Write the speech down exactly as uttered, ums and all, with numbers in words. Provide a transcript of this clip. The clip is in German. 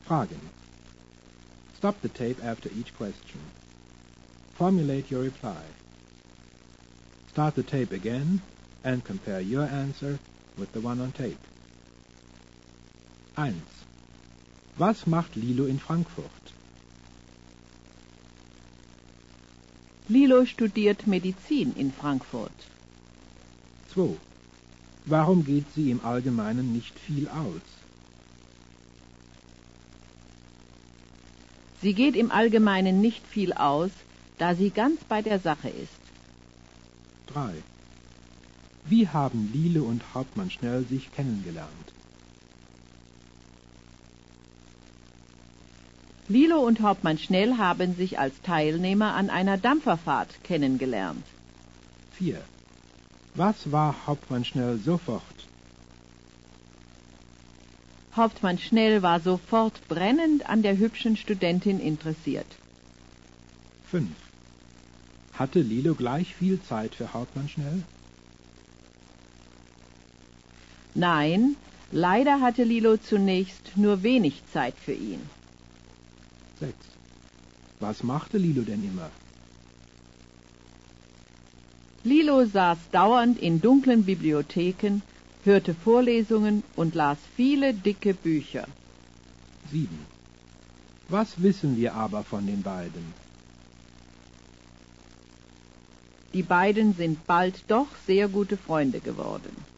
Fragen. Stop the tape after each question. Formulate your reply. Start the tape again and compare your answer with the one on tape. eins. Was macht Lilo in Frankfurt? Lilo studiert Medizin in Frankfurt. zwei. Warum geht sie im Allgemeinen nicht viel aus? Sie geht im Allgemeinen nicht viel aus, da sie ganz bei der Sache ist. drei. Wie haben Lilo und Hauptmann Schnell sich kennengelernt? Lilo und Hauptmann Schnell haben sich als Teilnehmer an einer Dampferfahrt kennengelernt. vier. Was war Hauptmann Schnell sofort? Hauptmann Schnell war sofort brennend an der hübschen Studentin interessiert. fünf. Hatte Lilo gleich viel Zeit für Hauptmann Schnell? Nein, leider hatte Lilo zunächst nur wenig Zeit für ihn. sechs. Was machte Lilo denn immer? Lilo saß dauernd in dunklen Bibliotheken, hörte Vorlesungen und las viele dicke Bücher. sieben. Was wissen wir aber von den beiden? Die beiden sind bald doch sehr gute Freunde geworden.